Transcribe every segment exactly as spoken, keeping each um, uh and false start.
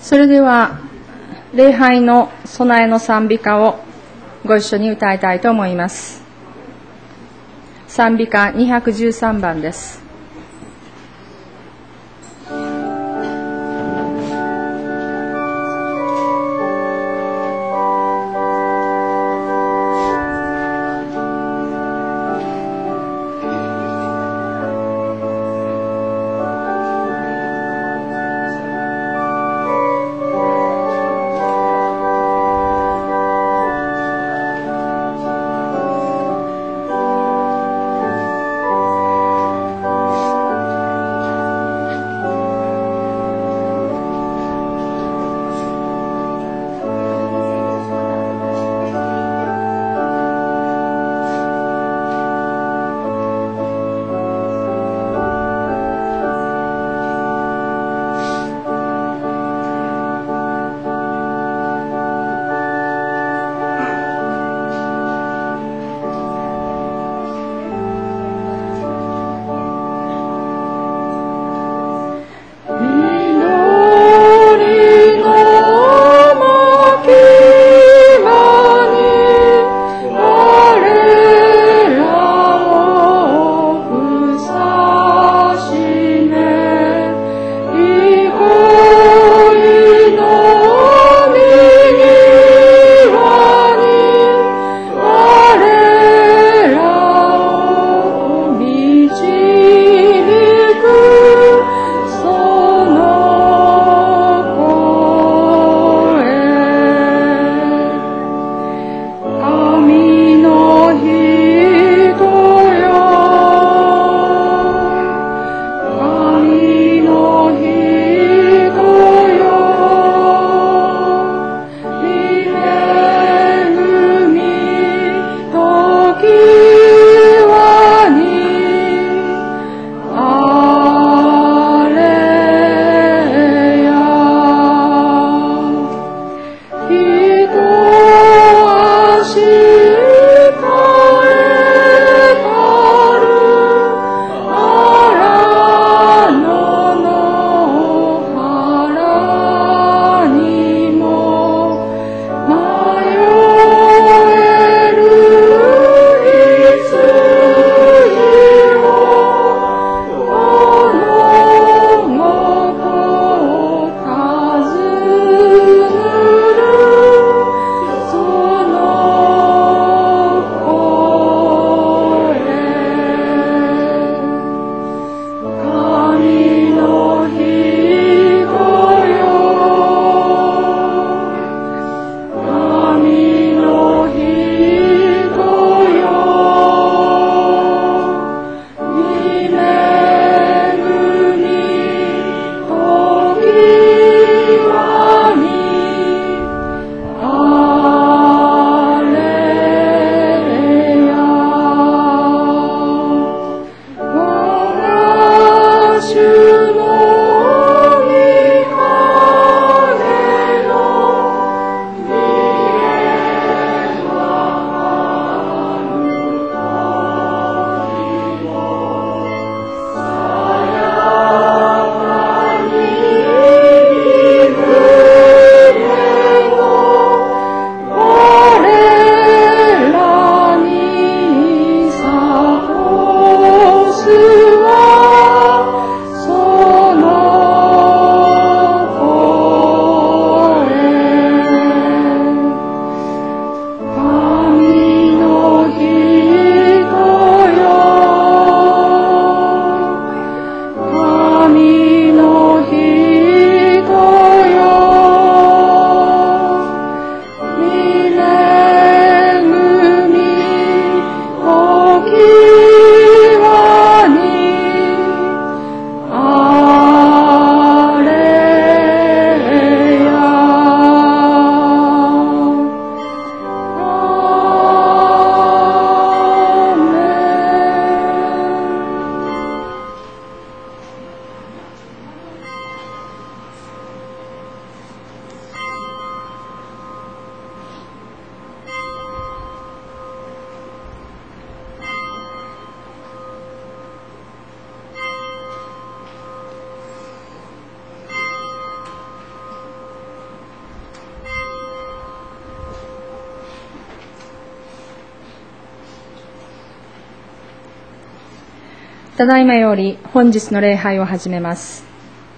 それでは礼拝の備えの賛美歌をご一緒に歌いたいと思います。賛美歌にひゃくじゅうさんばんです。 「 ただいまより本日の礼拝を始めます。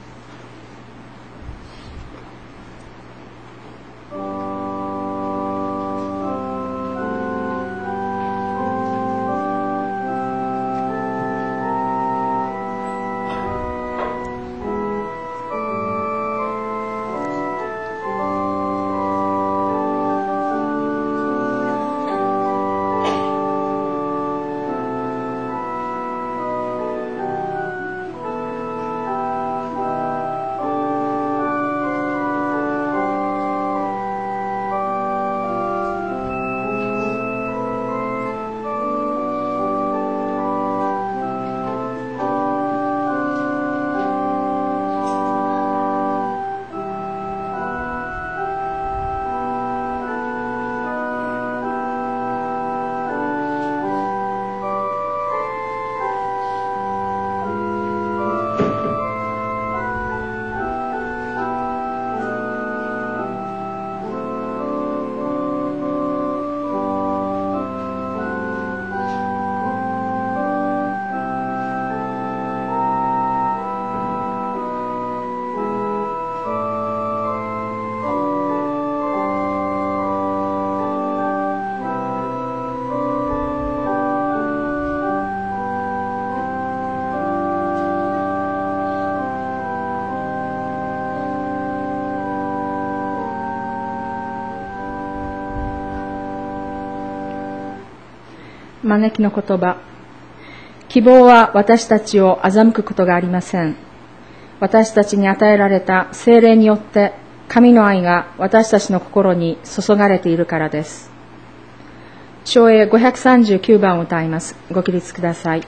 招きの言葉。希望は私たちを欺くことがありません。私たちに与えられた聖霊によって神の愛が私たちの心に注がれているからです。唱詠ごひゃくさんじゅうきゅうばんを歌います。ご起立ください。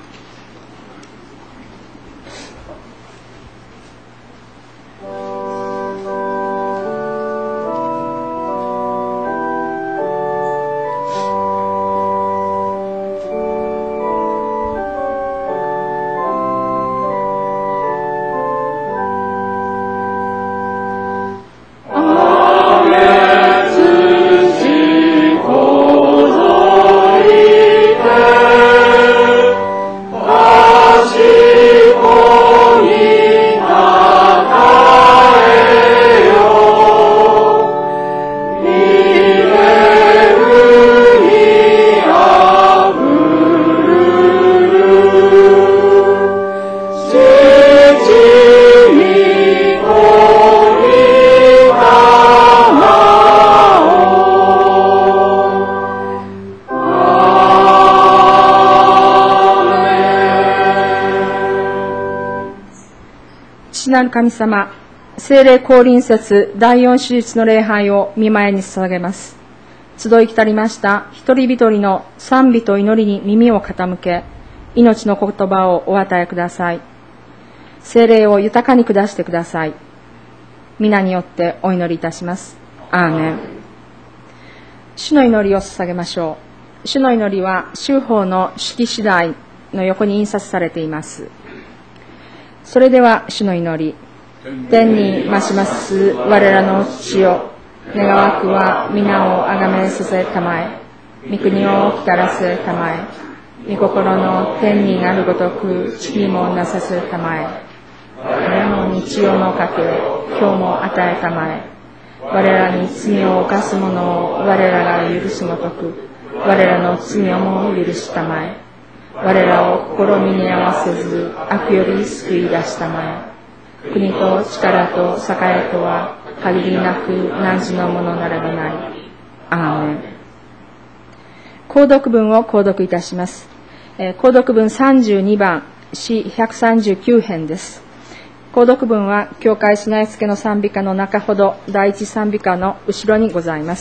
父なる神様、聖霊降臨節第四手術の礼拝を御前に捧げます。集い来たりました一人一人の賛美と祈りに耳を傾け、命の言葉をお与えください。聖霊を豊かに下してください。皆によってお祈りいたします。アーメン。主の祈りを捧げましょう。主の祈りは修法の式次第の横に印刷されています。それでは主の祈り。天に増します我らの父よ、願わくは皆をあがめさせたまえ、御国を来たらせたまえ、御心の天になるごとく地にもなさせたまえ。我らの日曜の糧を今日も与えたまえ。我らに罪を犯す者を我らが許すごとく、我らの罪をも許したまえ。我らを試みに合わせず悪より救い出したまえ。国と力と栄とは限りなく汝のものならばなり。アーメン。購読文を購読いたします。えー、購読文さんじゅうにばん、詩ひゃくさんじゅうきゅう編です。購読文は教会備え付けの賛美歌の中ほど第一賛美歌の後ろにございます。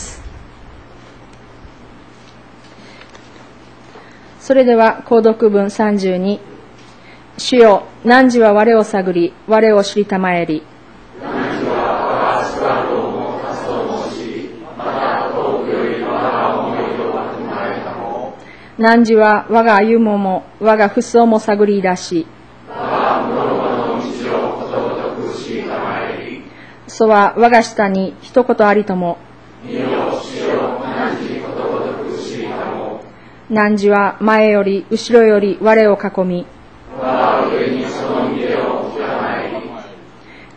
それでは購読文さんじゅうに、主よ、汝は我を探り、我を知りたまえり。汝は我が姿をも立つと申し、また遠くより我が思いをわきまえたも。汝は我が歩もも、我が服装も探り出し。我が諸々の道をことごとく知りたまえり。そは我が下に一言ありとも。見よ、主よ、汝にことごとく知りたも。汝は前より後ろより我を囲み。我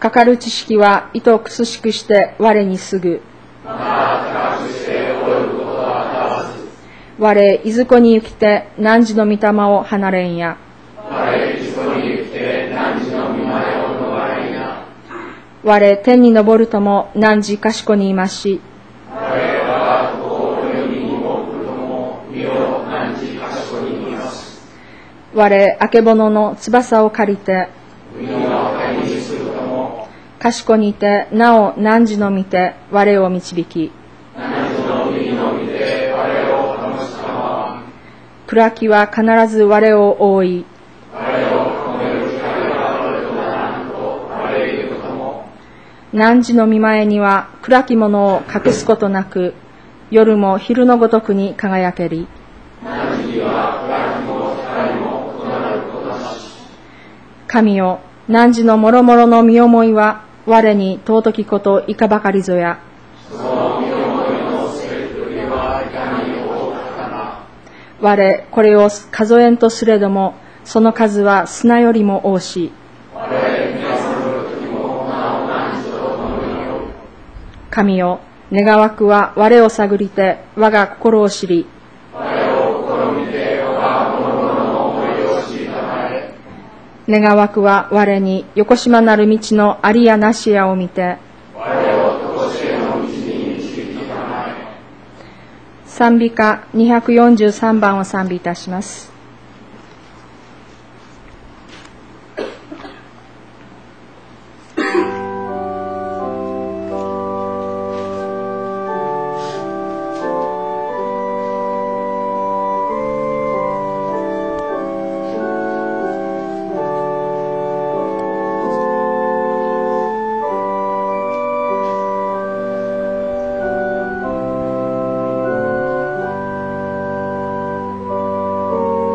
かかる知識は意図くすしくして我にすぐ。 また高くして及ぶことはたわず。 我いずこに行きて汝の御霊を離れんや。 我いずこに行きて汝の御前を逃れんや。 我天に昇るとも汝賢にいまし。 我はこう世に動くとも身を汝賢にいます。 我あけぼのの翼を借りて海の谷にするとも賢にいてなお汝の見て我を導き。 汝の右の見て我を保つたま。 暗きは必ず我を覆い。 我を褒める光は我とならんと我言うとも。 汝の御前には暗きものを隠すことなく、夜も昼のごとくに輝けり。 汝には暗きも光も異なることなし。 神よ、汝のもろもろの身思いは我に尊きこといかばかりぞや。 その身思いのせりふりはいかに多かったな。 我これを数えんとすれども、その数は砂よりも多し。 我皆さんの時もなお汝と共におる。 神よ、願わくは我を探りて我が心を知り。 我を試みて我が諸々の思いを知りたまえ。 願わくは我に横島なる道のありやなしやを見て。 我を常しえの道に導きたまえ。 賛美歌にひゃくよんじゅうさんばんを賛美いたします。 「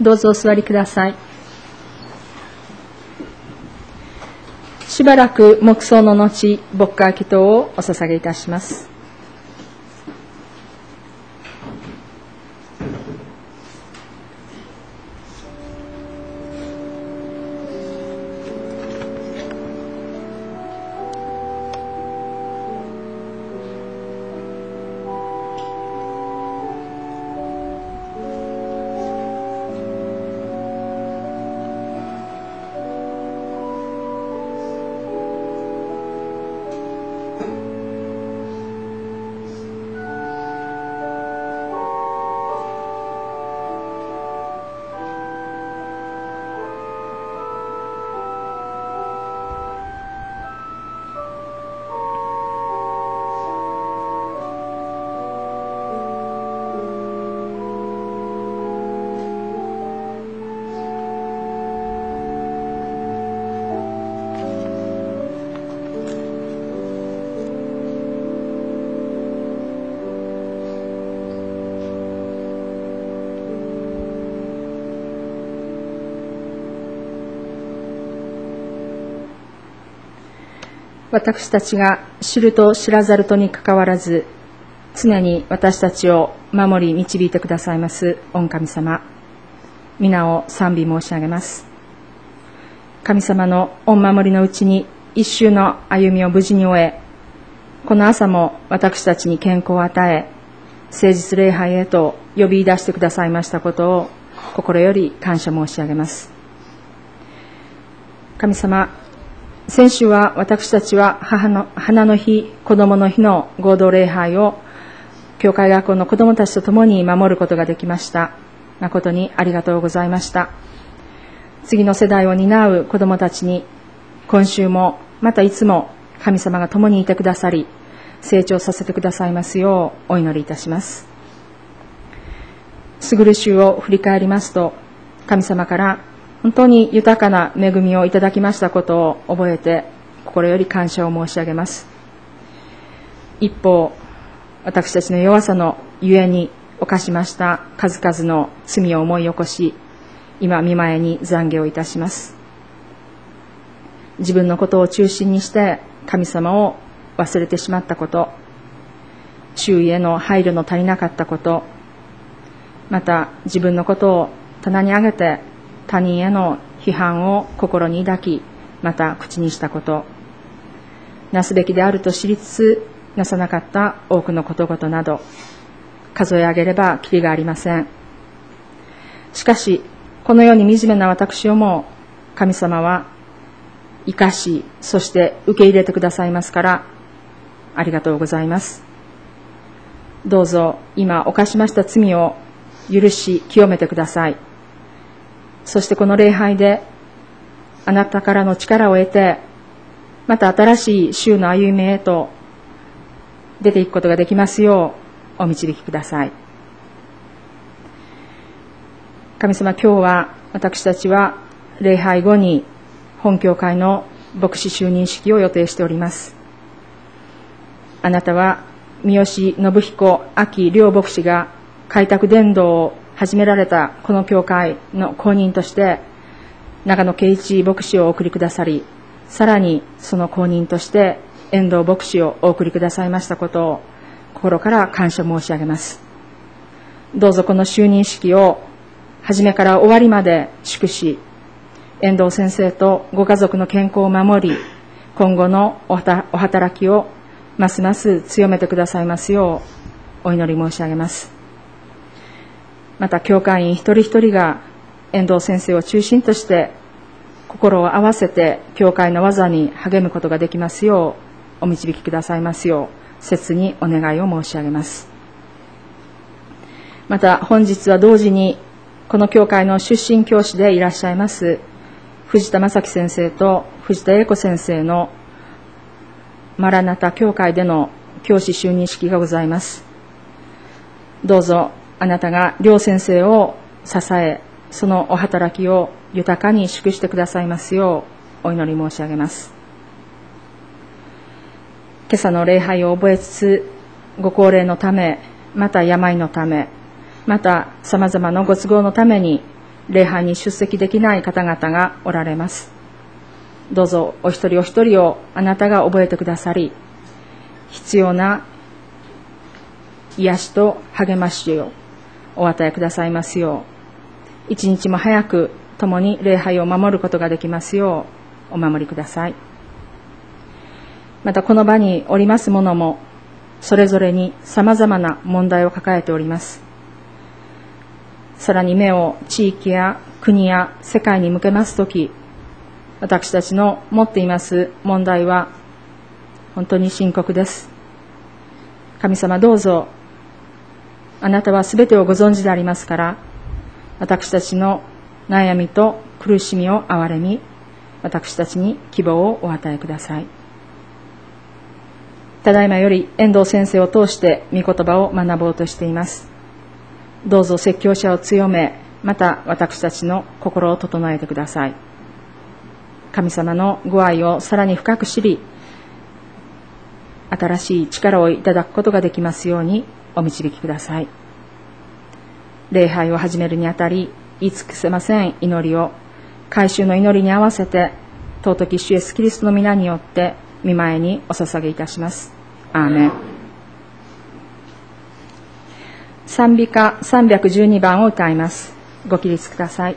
どうぞお座りください。しばらく黙想の後、牧歌祈祷をお捧げいたします。私たちが知ると知らざるとにかかわらず、常に私たちを守り導いてくださいます御神様、皆を賛美申し上げます。神様の御守りのうちに一周の歩みを無事に終え、この朝も私たちに健康を与え、誠実礼拝へと呼び出してくださいましたことを心より感謝申し上げます。神様、先週は私たちは母の花の日、子供の日の合同礼拝を教会学校の子供たちと共に守ることができました。誠にありがとうございました。次の世代を担う子供たちに、今週もまたいつも神様が共にいてくださり、成長させてくださいますようお祈りいたします。すぐる週を振り返りますと、神様から本当に豊かな恵みをいただきましたことを覚えて、心より感謝を申し上げます。一方、私たちの弱さのゆえに犯しました数々の罪を思い起こし、今御前に懺悔をいたします。自分のことを中心にして神様を忘れてしまったこと、周囲への配慮の足りなかったこと、また自分のことを棚に上げて他人への批判を心に抱き、また口にしたこと、なすべきであると知りつつなさなかった多くのことごとなど、数え上げればきりがありません。しかし、このように惨めな私をも神様は生かし、そして受け入れてくださいますから、ありがとうございます。どうぞ今犯しました罪を許し清めてください。そしてこの礼拝であなたからの力を得て、また新しい週の歩みへと出ていくことができますようお導きください。神様、今日は私たちは礼拝後に本教会の牧師就任式を予定しております。あなたは三好信彦明両牧師が開拓伝道を始められたこの教会の後任として長野圭一牧師をお送りくださり、さらにその後任として遠藤牧師をお送りくださいましたことを心から感謝申し上げます。どうぞこの就任式を初めから終わりまで祝し、遠藤先生とご家族の健康を守り、今後のお働きをますます強めてくださいますようお祈り申し上げます。また教会員一人一人が遠藤先生を中心として心を合わせて教会の技に励むことができますようお導きくださいますよう切にお願いを申し上げます。また本日は同時にこの教会の出身教師でいらっしゃいます藤田正樹先生と藤田英子先生のマラナタ教会での教師就任式がございます。どうぞあなたが両先生を支え、そのお働きを豊かに祝してくださいますようお祈り申し上げます。今朝の礼拝を覚えつつ、ご高齢のため、また病のため、また様々なご都合のために礼拝に出席できない方々がおられます。どうぞお一人お一人をあなたが覚えてくださり、必要な癒しと励ましをお与えくださいますよう、一日も早く共に礼拝を守ることができますようお守りください。またこの場におります者もそれぞれにさまざまな問題を抱えております。さらに目を地域や国や世界に向けますとき、私たちの持っています問題は本当に深刻です。神様、どうぞあなたはすべてをご存知でありますから、私たちの悩みと苦しみを憐れみ、私たちに希望をお与えください。ただいまより遠藤先生を通して御言葉を学ぼうとしています。どうぞ説教者を強め、また私たちの心を整えてください。神様のご愛をさらに深く知り、新しい力をいただくことができますようにお導きください。礼拝を始めるにあたり、言い尽くせません祈りを改宗の祈りに合わせて、尊き主イエスキリストの皆によって御前にお捧げいたします。アーメン。賛美歌さんびゃくじゅうにばんを歌います。ご起立ください。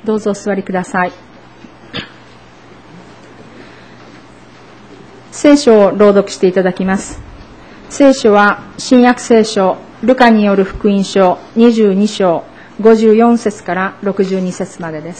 どうぞお座りください。聖書を朗読していただきます。聖書は新約聖書ルカによる福音書にじゅうに章ごじゅうよん節からろくじゅうに節までです。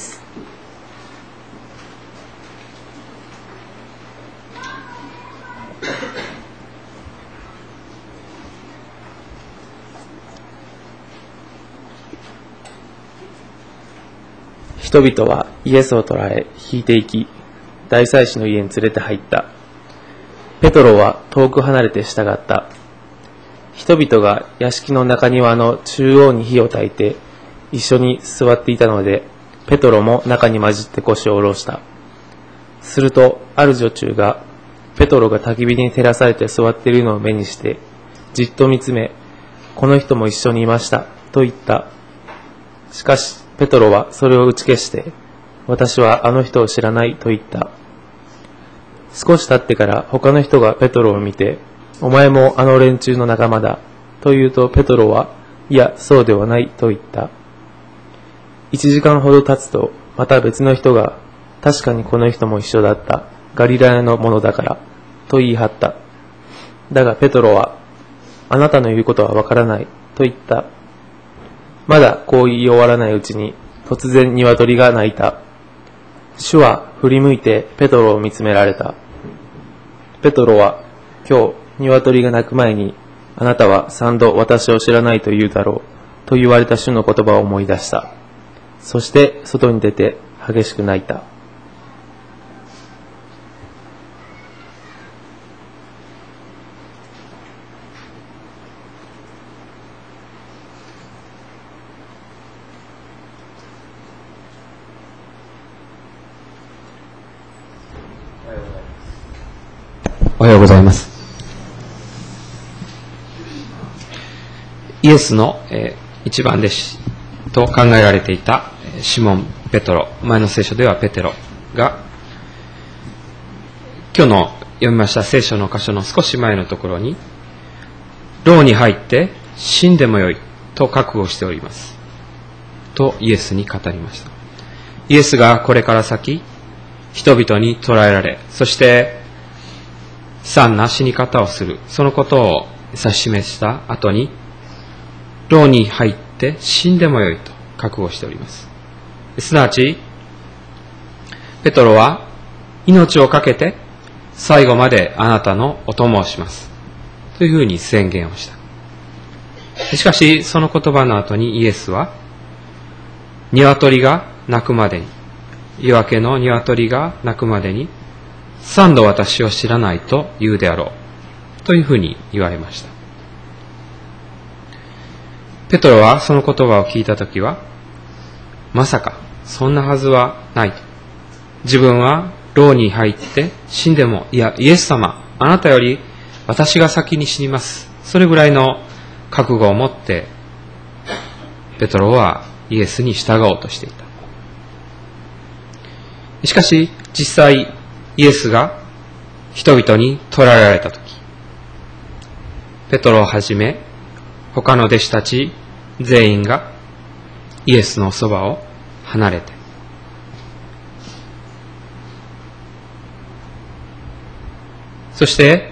人々はイエスを捕らえ引いていき、大祭司の家に連れて入った。ペトロは遠く離れて従った。人々が屋敷の中庭の中央に火を焚いて一緒に座っていたので、ペトロも中に混じって腰を下ろした。するとある女中がペトロが焚き火に照らされて座っているのを目にしてじっと見つめ、この人も一緒にいましたと言った。しかしペトロはそれを打ち消して、私はあの人を知らないと言った。少し経ってから他の人がペトロを見て、お前もあの連中の仲間だと言うと、ペトロはいやそうではないと言った。一時間ほど経つとまた別の人が、確かにこの人も一緒だった、ガリラヤのものだからと言い張った。だがペトロは、あなたの言うことはわからないと言った。まだこう言い終わらないうちに突然鶏が鳴いた。主は振り向いてペトロを見つめられた。ペトロは、今日鶏が鳴く前にあなたは三度私を知らないと言うだろうと言われた主の言葉を思い出した。そして外に出て激しく泣いた。 おはようございます。イエスの、えー、一番弟子と考えられていたシモン・ペトロ、前の聖書ではペテロが、今日の読みました聖書の箇所の少し前のところに、牢に入って死んでもよいと覚悟しておりますとイエスに語りました。イエスがこれから先人々に捕らえられ、そして悲惨な死に方をする、そのことを指し示した後に、牢に入って死んでもよいと覚悟しております。すなわちペトロは命を懸けて最後まであなたのお供をしますというふうに宣言をした。しかしその言葉の後にイエスは、鶏が鳴くまでに、夜明けの鶏が鳴くまでに三度私を知らないと言うであろうというふうに言われました。ペトロはその言葉を聞いたときは、まさかそんなはずはないと。自分は牢に入って死んでも、いやイエス様、あなたより私が先に死にます、それぐらいの覚悟を持ってペトロはイエスに従おうとしていた。しかし実際イエスが人々に捕らえられたとき、ペトロをはじめ他の弟子たち全員がイエスのそばを離れて、そして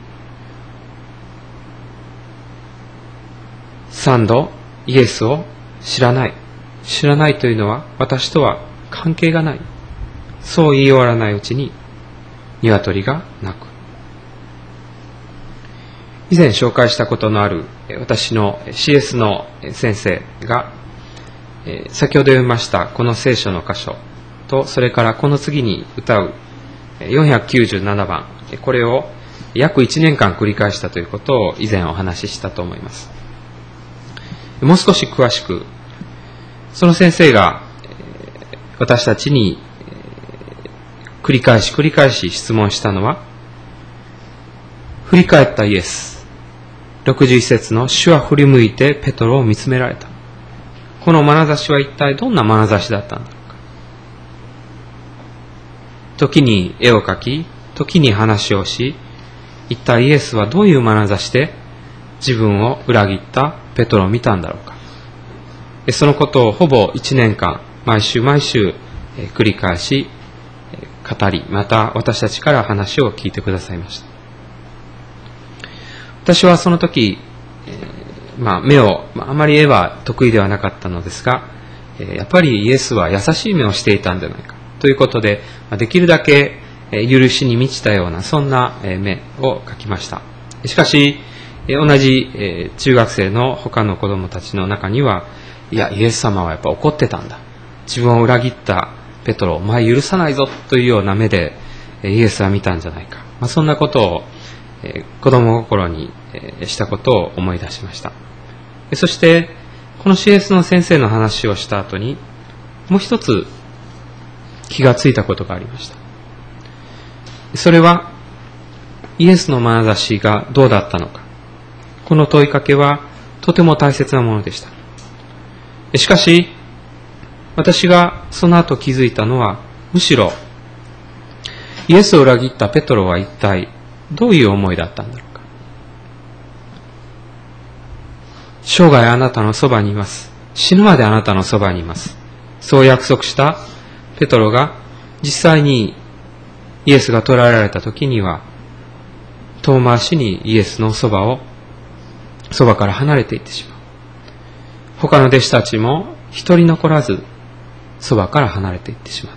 三度イエスを知らない、知らないというのは私とは関係がない、そう言い終わらないうちに鶏が鳴く。以前紹介したことのある私の シーエス の先生が、先ほど読みましたこの聖書の箇所と、それからこの次に歌うよんひゃくきゅうじゅうななばん、これを約いちねんかん繰り返したということを以前お話ししたと思います。もう少し詳しく、その先生が私たちに繰り返し繰り返し質問したのは、振り返ったイエス、ろくじゅういち節の主は振り向いてペトロを見つめられた。この眼差しは一体どんな眼差しだったんだろうか。時に絵を描き、時に話をし、一体イエスはどういう眼差しで自分を裏切ったペトロを見たんだろうか。そのことをほぼいちねんかん毎週毎週繰り返し語り、また私たちから話を聞いてくださいました。私はその時、まあ、目を、あまり絵は得意ではなかったのですが、やっぱりイエスは優しい目をしていたんじゃないかということで、できるだけ許しに満ちたようなそんな目を描きました。しかし同じ中学生の他の子供たちの中には、いやイエス様はやっぱ怒ってたんだ、自分を裏切ったペトロ、お前許さないぞというような目でイエスは見たんじゃないか、まあ、そんなことを子供心にしたことを思い出しました。そしてこの シーエス の先生の話をした後にもう一つ気がついたことがありました。それはイエスの眼差しがどうだったのか。この問いかけはとても大切なものでした。しかし私がその後気づいたのは、むしろイエスを裏切ったペトロは一体どういう思いだったんだろうか。生涯あなたのそばにいます、死ぬまであなたのそばにいます、そう約束したペトロが実際にイエスが捕らえられた時には遠回しにイエスのそばをそばから離れていってしまう。他の弟子たちも一人残らずそばから離れていってしまった。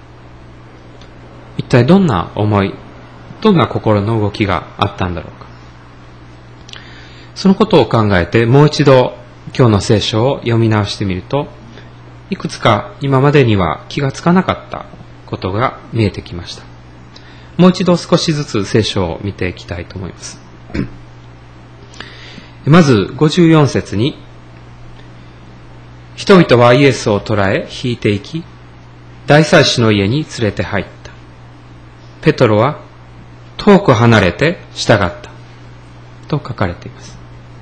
一体どんな思い、どんな心の動きがあったんだろうか。そのことを考えてもう一度今日の聖書を読み直してみると、いくつか今までには気がつかなかったことが見えてきました。もう一度少しずつ聖書を見ていきたいと思います。まずごじゅうよん節に、人々はイエスを捕らえ引いていき、大祭司の家に連れて入った。ペトロは遠く離れて従ったと書かれています。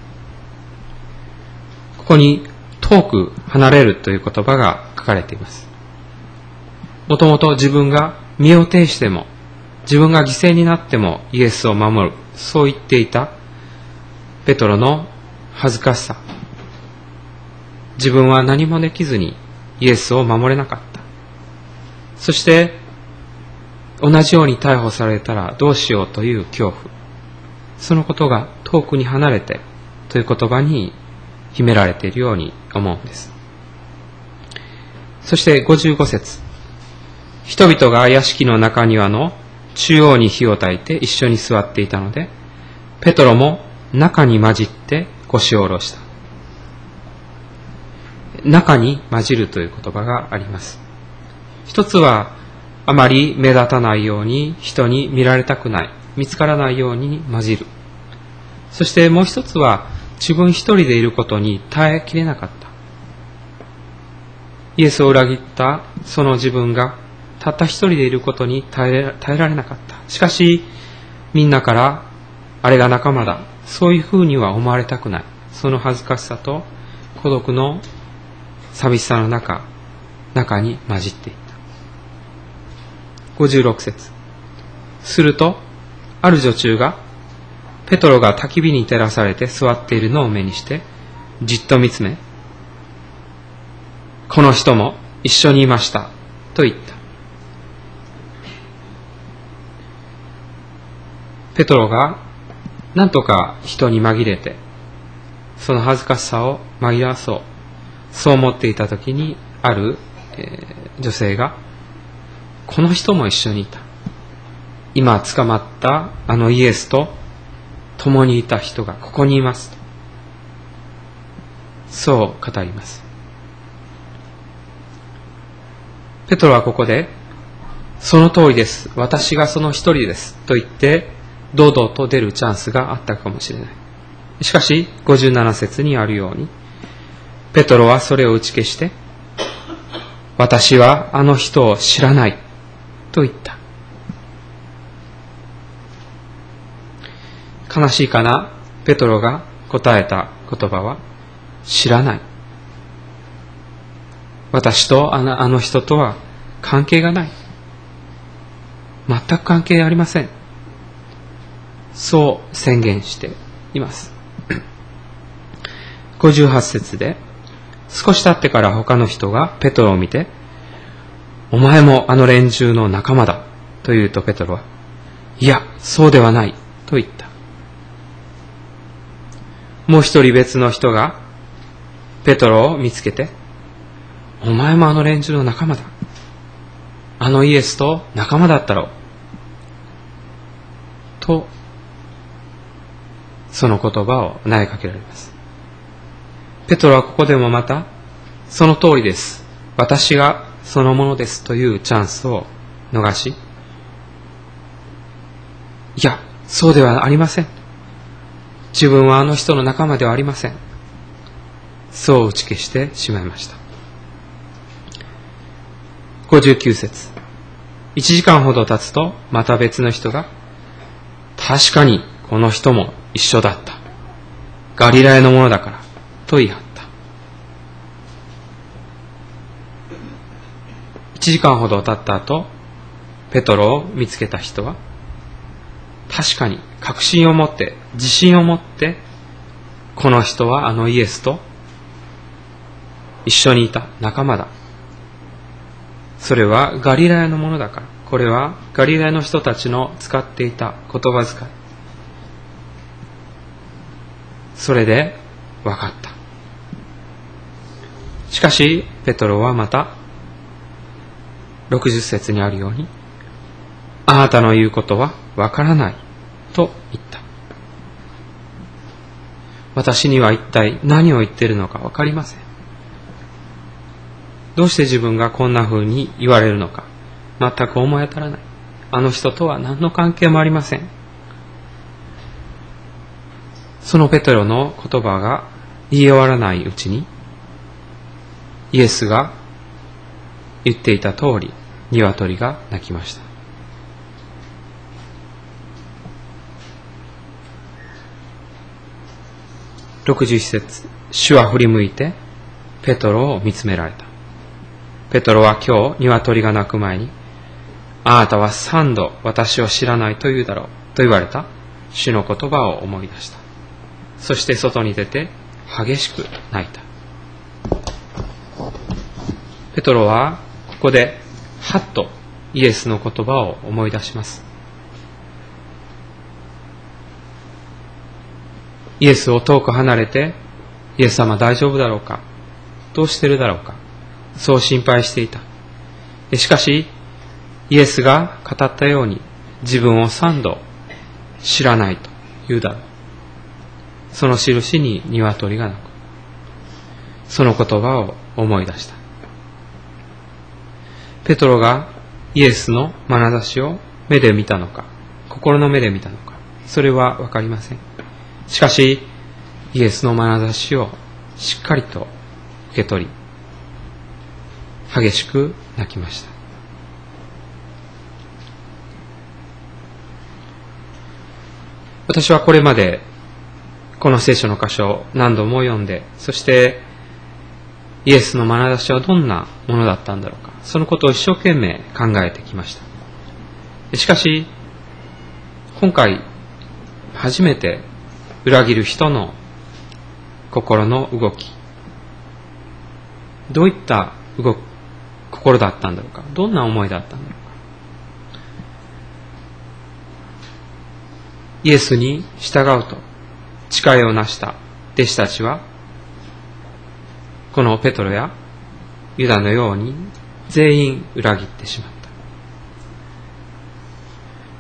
ここに遠く離れるという言葉が書かれています。もともと自分が身を挺しても、自分が犠牲になってもイエスを守る、そう言っていたペトロの恥ずかしさ、自分は何もできずにイエスを守れなかった。そして同じように逮捕されたらどうしようという恐怖、そのことが遠くに離れてという言葉に秘められているように思うんです。そしてごじゅうご節、人々が屋敷の中庭の中央に火を焚いて一緒に座っていたので、ペトロも中に混じって腰を下ろした。中に混じるという言葉があります。一つはあまり目立たないように、人に見られたくない、見つからないように混じる。そしてもう一つは自分一人でいることに耐えきれなかった。イエスを裏切ったその自分がたった一人でいることに耐え、耐えられなかった。しかしみんなからあれが仲間だ、そういうふうには思われたくない。その恥ずかしさと孤独の寂しさの中、中に混じっていった。ごじゅうろく節、するとある女中がペトロが焚き火に照らされて座っているのを目にしてじっと見つめ、この人も一緒にいましたと言った。ペトロが何とか人に紛れてその恥ずかしさを紛らわそう、そう思っていた時に、ある、えー、女性が、この人も一緒にいた、今捕まったあのイエスと共にいた人がここにいますと、そう語ります。ペトロはここで、その通りです、私がその一人ですと言って堂々と出るチャンスがあったかもしれない。しかしごじゅうなな節にあるように、ペトロはそれを打ち消して、私はあの人を知らないと言った。悲しいかな、ペトロが答えた言葉は知らない。私とあの、あの人とは関係がない、全く関係ありません、そう宣言しています。ごじゅうはち節で、 少し経ってから他の人がペトロを見て、お前もあの連中の仲間だと言うと、ペトロは、いや、そうではないと言った。もう一人別の人がペトロを見つけて、お前もあの連中の仲間だ。あのイエスと仲間だったろう。と、その言葉を投げかけられます。ペトロはここでもまた、その通りです。私がそのものですというチャンスを逃し、いや、そうではありません。自分はあの人の仲間ではありません。そう打ち消してしまいました。ごじゅうきゅう節。一時間ほど経つと、また別の人が、確かにこの人も一緒だった。ガリラヤのものだから、と言い張った。一時間ほど経った後、ペトロを見つけた人は、確かに確信を持って、自信を持って、この人はあのイエスと一緒にいた仲間だ。それはガリラヤのものだから。これはガリラヤの人たちの使っていた言葉遣い。それで分かった。しかし、ペトロはまた、ろくじゅっ節にあるように、あなたの言うことは分からないと言った。私には一体何を言っているのか分かりません。どうして自分がこんな風に言われるのか全く思い当たらない。あの人とは何の関係もありません。そのペトロの言葉が言い終わらないうちに、イエスが言っていた通り、鶏が鳴きました。ろくじゅういち節。主は振り向いてペトロを見つめられた。ペトロは今日鶏が鳴く前に、あなたは三度私を知らないと言うだろうと言われた主の言葉を思い出した。そして外に出て激しく泣いた。ペトロはここではっとイエスの言葉を思い出します。イエスを遠く離れて、イエス様大丈夫だろうか、どうしてるだろうか、そう心配していた。しかしイエスが語ったように、自分を三度知らないと言うだろう。その印に鶏が鳴く。その言葉を思い出した。ペトロがイエスの眼差しを目で見たのか、心の目で見たのか、それはわかりません。しかしイエスの眼差しをしっかりと受け取り、激しく泣きました。私はこれまでこの聖書の箇所を何度も読んで、そしてイエスの眼差しはどんなものだったんだろうか、そのことを一生懸命考えてきました。しかし今回初めて裏切る人の心の動き、どういった動き心だったんだろうか、どんな思いだったんだろうか。イエスに従うと誓いをなした弟子たちは、このペトロやユダのように全員裏切ってしまった。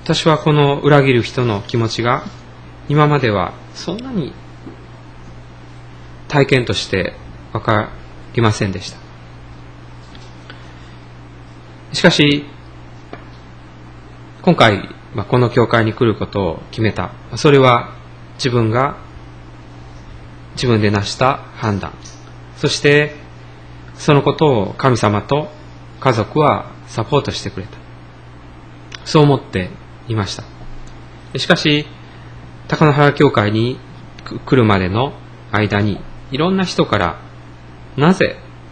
私はこの裏切る人の気持ちが今まではそんなに体験として分かりませんでした。しかし今回この教会に来ることを決めた。それは自分が自分で成した判断、そしてそのことを神様と家族はサポートしてくれた、そう思っていました。しかし高野原教会に来るまでの間に、いろんな人からなぜ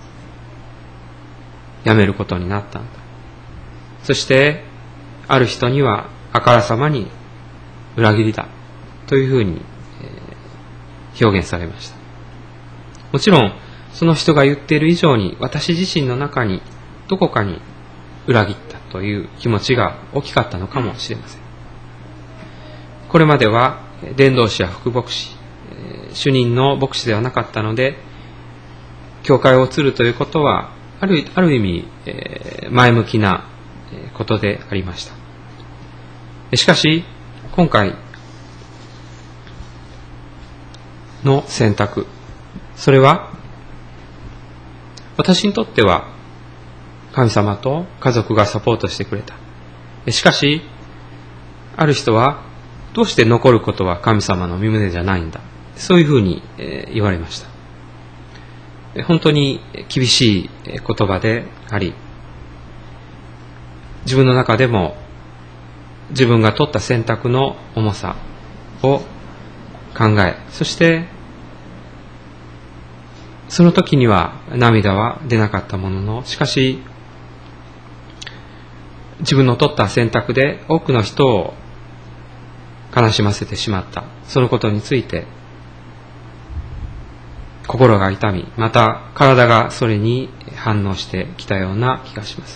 辞めることになったんだ、そしてある人にはあからさまに裏切りだというふうに表現されました。もちろんその人が言っている以上に私自身の中にどこかに裏切ったという気持ちが大きかったのかもしれません。これまでは伝道師や副牧師、主任の牧師ではなかったので、教会を移るということはある、ある意味前向きなことでありました。しかし今回の選択、それは私にとっては神様と家族がサポートしてくれた。しかしある人はどうして残ることは神様の御胸じゃないんだ、そういうふうに言われました。本当に厳しい言葉であり、自分の中でも自分が取った選択の重さを考え、そしてその時には涙は出なかったものの、しかし自分の取った選択で多くの人を悲しませてしまった、そのことについて心が痛み、また体がそれに反応してきたような気がします。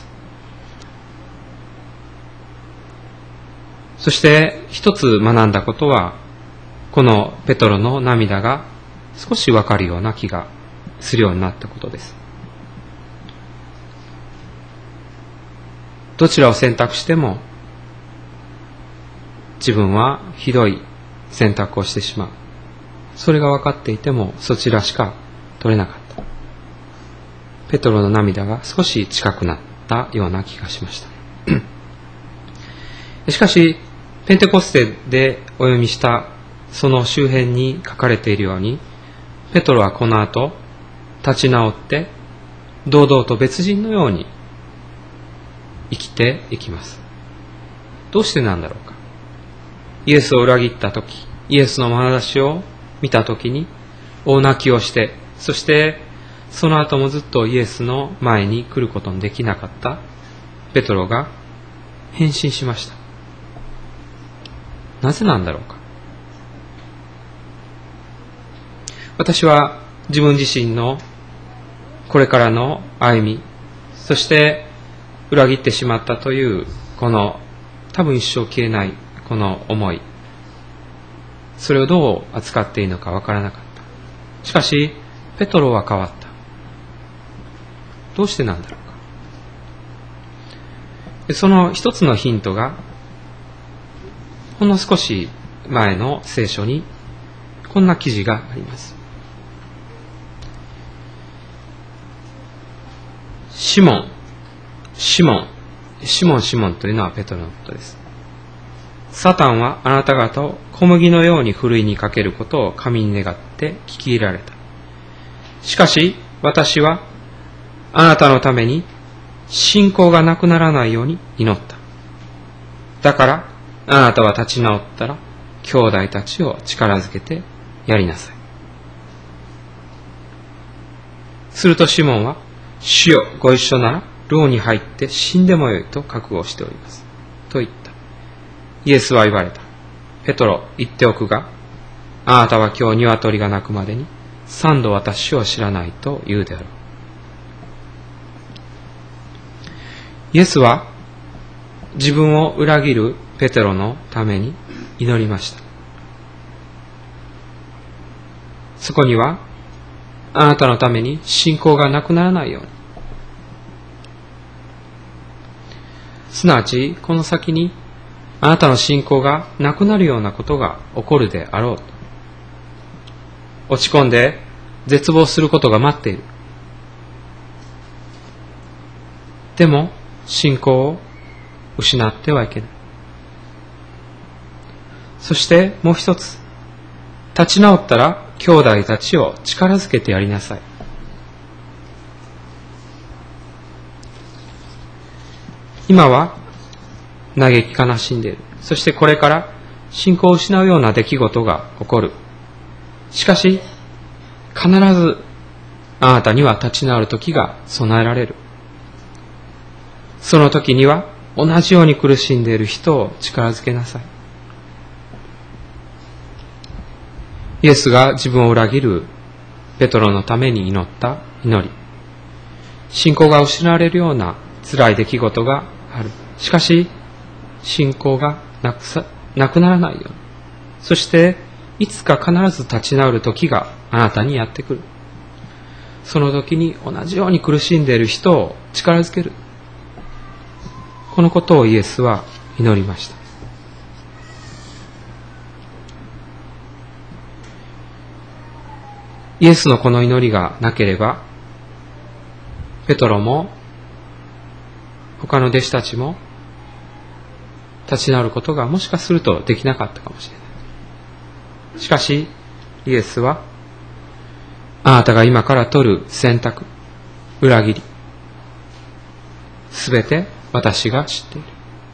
そして一つ学んだことは、このペトロの涙が少しわかるような気がするようになったことです。どちらを選択しても自分はひどい選択をしてしまう、それが分かっていてもそちらしか取れなかった。ペトロの涙が少し近くなったような気がしましたしかしペンテコステでお読みしたその周辺に書かれているように、ペトロはこの後立ち直って堂々と別人のように生きていきます。どうしてなんだろうか。イエスを裏切ったとき、イエスの眼差しを見たときに大泣きをして、そしてその後もずっとイエスの前に来ることのできなかったペトロが変身しました。なぜなんだろうか。私は自分自身のこれからの歩み、そして裏切ってしまったというこの多分一生消えないこの思い、それをどう扱っていいのかわからなかった。しかしペトロは変わった。どうしてなんだろうか。その一つのヒントがほんの少し前の聖書にこんな記事があります。シモン、シモン、シモン、シモンというのはペトロのことです。サタンはあなた方を小麦のようにふるいにかけることを神に願って聞き入れられた。しかし私はあなたのために信仰がなくならないように祈った。だからあなたは立ち直ったら兄弟たちを力づけてやりなさい。するとシモンは、主よご一緒なら牢に入って死んでもよいと覚悟しておりますと言った。イエスは言われた。ペトロ、言っておくが、あなたは今日鶏が鳴くまでに三度私を知らないと言うであろう。イエスは自分を裏切るペテロのために祈りました。そこにはあなたのために信仰がなくならないように、すなわちこの先にあなたの信仰がなくなるようなことが起こるであろうと、落ち込んで絶望することが待っている。でも信仰を失ってはいけない。そしてもう一つ、立ち直ったら兄弟たちを力づけてやりなさい。今は嘆き悲しんでいる。そしてこれから信仰を失うような出来事が起こる。しかし必ずあなたには立ち直る時が備えられる。その時には同じように苦しんでいる人を力づけなさい。イエスが自分を裏切るペトロのために祈った祈り、信仰が失われるような辛い出来事がある。しかし、信仰がなくさ、なくならないように。そして、いつか必ず立ち直る時があなたにやってくる。その時に同じように苦しんでいる人を力づける。このことをイエスは祈りました。イエスのこの祈りがなければ、ペトロも他の弟子たちも立ち直ることがもしかするとできなかったかもしれない。しかし、イエスは、あなたが今から取る選択、裏切り、すべて私が知っている。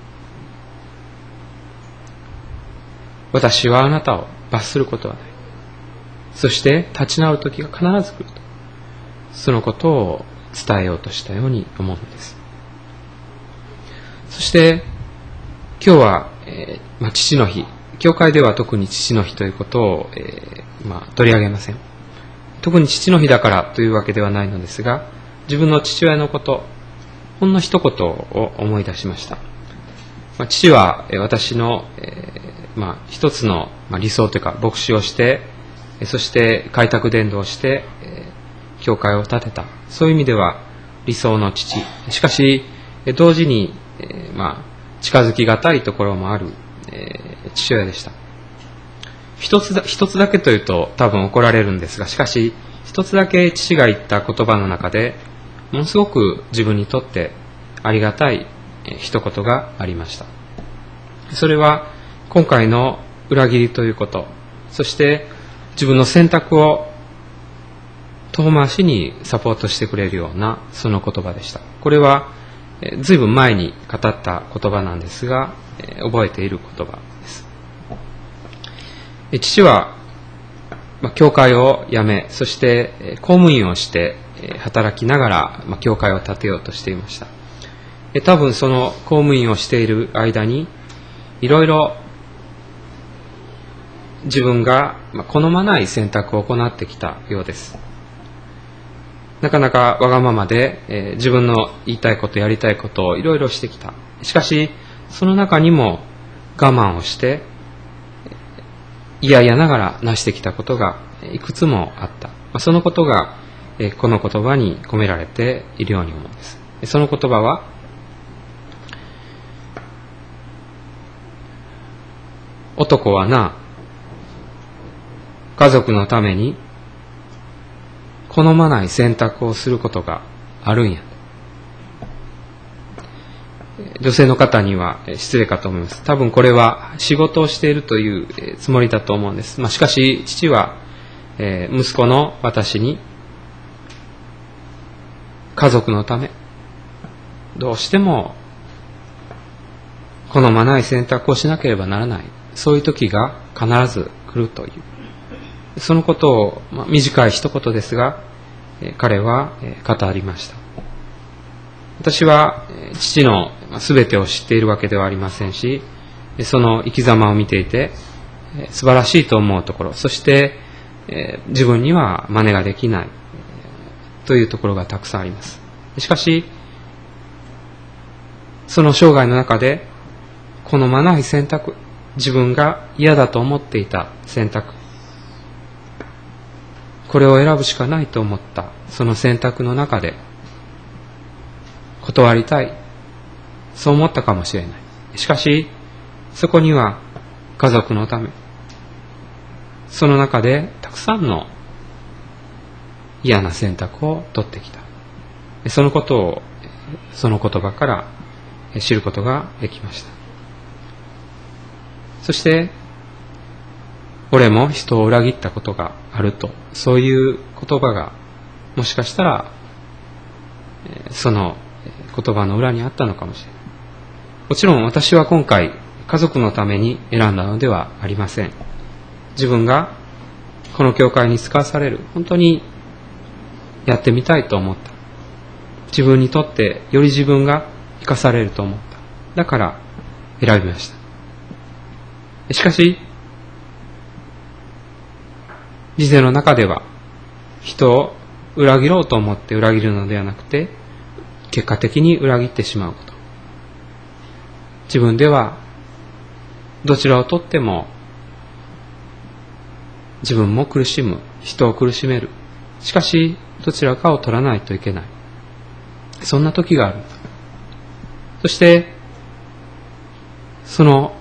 私はあなたを罰することはない。そして立ち直る時が必ず来ると。そのことを伝えようとしたように思うのです。そして今日は、えーまあ、父の日。教会では特に父の日ということを、えーまあ、取り上げません。特に父の日だからというわけではないのですが、自分の父親のこと、ほんの一言を思い出しました。まあ、父は私の、えーまあ、一つの理想というか牧師をして、そして開拓伝道をして、えー、教会を建てた。そういう意味では理想の父。しかし、同時に、えーまあ、近づきがたいところもある、えー、父親でした。一つだ、一つだけというと多分怒られるんですが、しかし、一つだけ父が言った言葉の中で、ものすごく自分にとってありがたい一言がありました。それは、今回の裏切りということ、そして自分の選択を遠回しにサポートしてくれるようなその言葉でした。これはずいぶん前に語った言葉なんですが、覚えている言葉です。父は教会を辞め、そして公務員をして働きながら教会を建てようとしていました。多分その公務員をしている間にいろいろ自分が好まない選択を行ってきたようです。なかなかわがままで、えー、自分の言いたいことやりたいことをいろいろしてきた。しかしその中にも我慢をして嫌々ながら成してきたことがいくつもあった。まあ、そのことが、えー、この言葉に込められているように思うんです。その言葉は、男はな、家族のために好まない選択をすることがあるんや。女性の方には失礼かと思います。多分これは仕事をしているというつもりだと思うんです。まあ、しかし父は、えー、息子の私に家族のためどうしても好まない選択をしなければならない。そういう時が必ず来るという。そのことを、まあ、短い一言ですが、えー、彼は、えー、語りました。私は、えー、父の全てを知っているわけではありませんし、その生き様を見ていて、えー、素晴らしいと思うところ、そして、えー、自分には真似ができない、えー、というところがたくさんあります。しかし、その生涯の中で好まない選択、自分が嫌だと思っていた選択、これを選ぶしかないと思ったその選択の中で断りたい、そう思ったかもしれない。しかしそこには家族のため、その中でたくさんの嫌な選択を取ってきた。そのことをその言葉から知ることができました。そして俺も人を裏切ったことがあると、そういう言葉がもしかしたらその言葉の裏にあったのかもしれない。もちろん私は今回家族のために選んだのではありません。自分がこの教会に使わされる、本当にやってみたいと思った。自分にとってより自分が生かされると思った。だから選びました。しかし人生の中では人を裏切ろうと思って裏切るのではなくて、結果的に裏切ってしまうこと。自分ではどちらをとっても自分も苦しむ、人を苦しめる。しかしどちらかを取らないといけない。そんな時がある。そしてその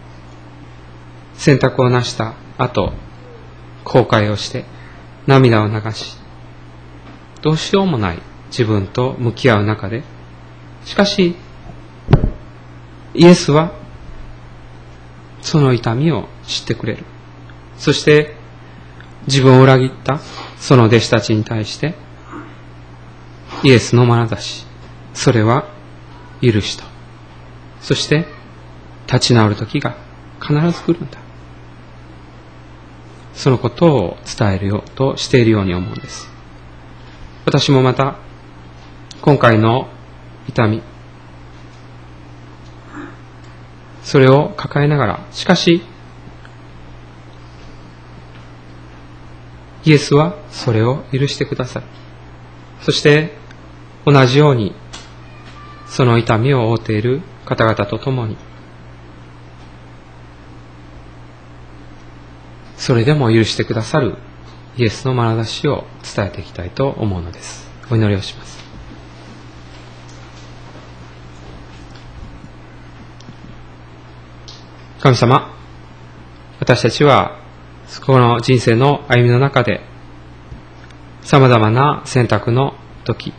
選択をなした後、後悔をして涙を流し、どうしようもない自分と向き合う中で、しかしイエスはその痛みを知ってくれる。そして自分を裏切ったその弟子たちに対してイエスの眼差し、それは許しと、そして立ち直る時が必ず来るんだ。そのことを伝えるようとしているように思うんです。私もまた今回の痛み、それを抱えながら、しかしイエスはそれを許してくださる。そして同じようにその痛みを負っている方々と共に、それでも許してくださるイエスの眼差しを伝えていきたいと思うのです。お祈りをします。神様、私たちはこの人生の歩みの中でさまざまな選択の時、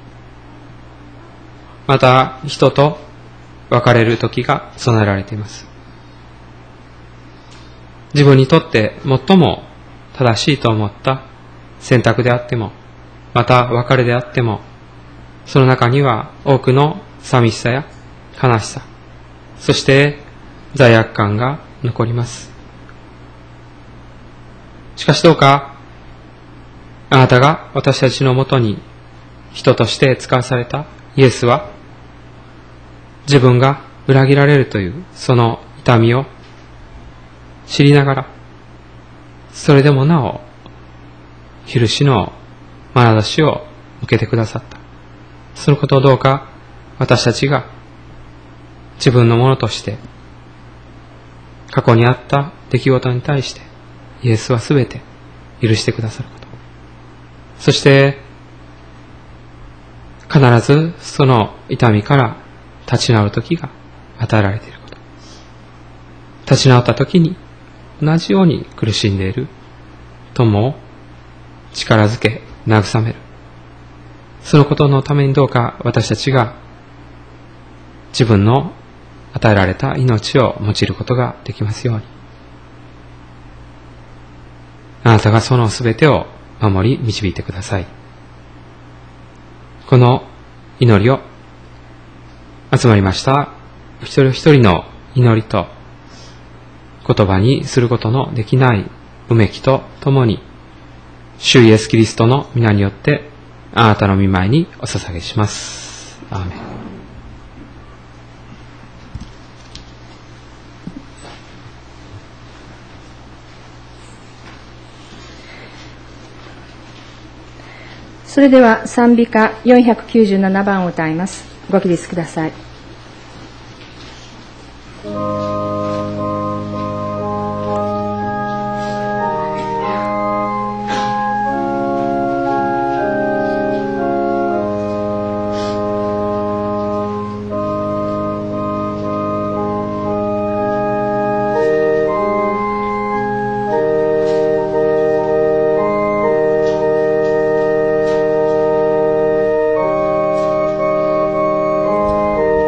また人と別れる時が備えられています。自分にとって最も正しいと思った選択であっても、また別れであっても、その中には多くの寂しさや悲しさ、そして罪悪感が残ります。しかしどうか、あなたが私たちのもとに人として使わされたイエスは、自分が裏切られるというその痛みを知りながら、それでもなお許しの眼差しを受けてくださった。そのことをどうか私たちが自分のものとして過去にあった出来事に対してイエスはすべて許してくださること、そして必ずその痛みから立ち直る時が与えられていること、立ち直った時に同じように苦しんでいる友を力づけ慰める、そのことのためにどうか私たちが自分の与えられた命を用いることができますように。あなたがそのすべてを守り導いてください。この祈りを集まりました一人一人の祈りと言葉にすることのできないうめきとともに、主イエスキリストの皆によってあなたの御前にお捧げします。アーメン。 それでは賛美歌よんひゃくきゅうじゅうななばんを歌います。ご起立ください。 「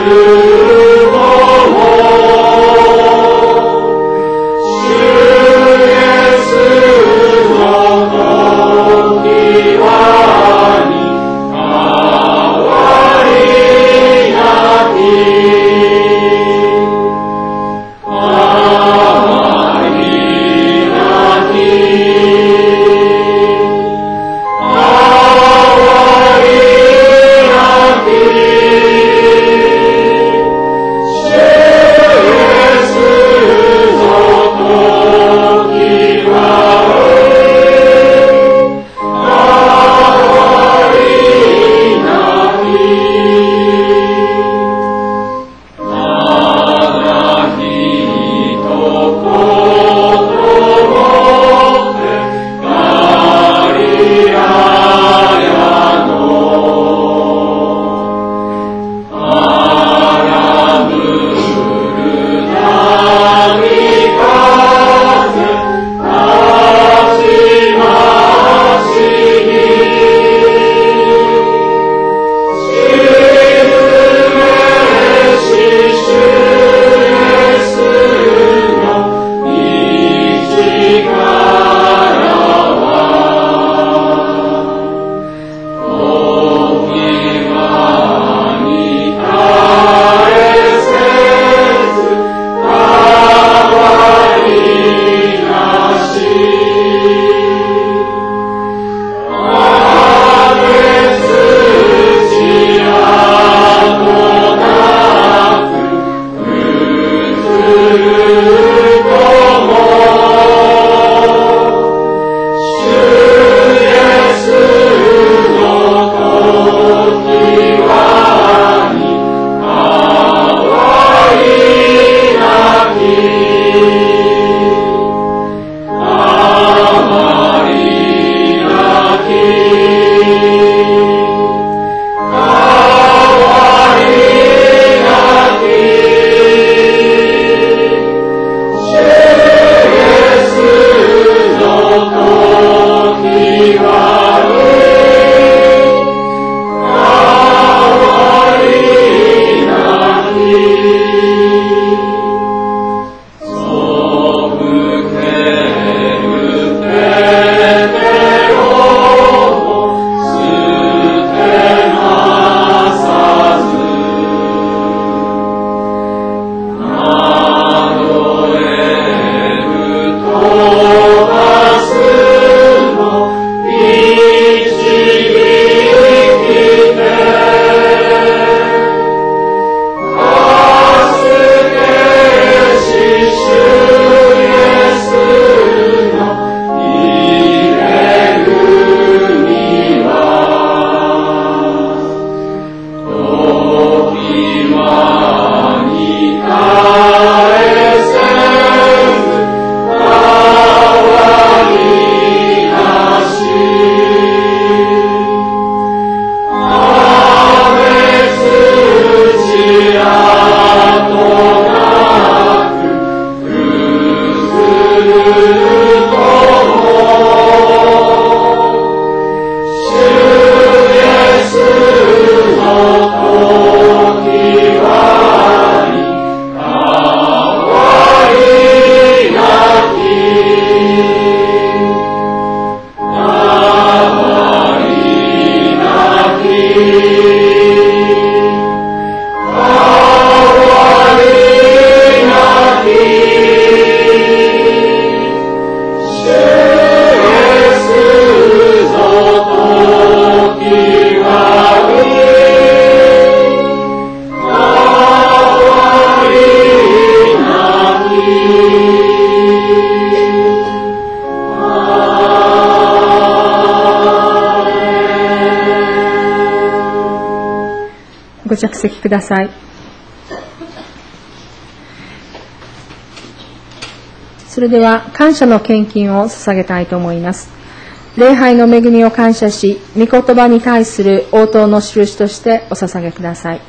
ご着席ください。それでは感謝の献金を捧げたいと思います。礼拝の恵みを感謝し、御言葉に対する応答の印としてお捧げください。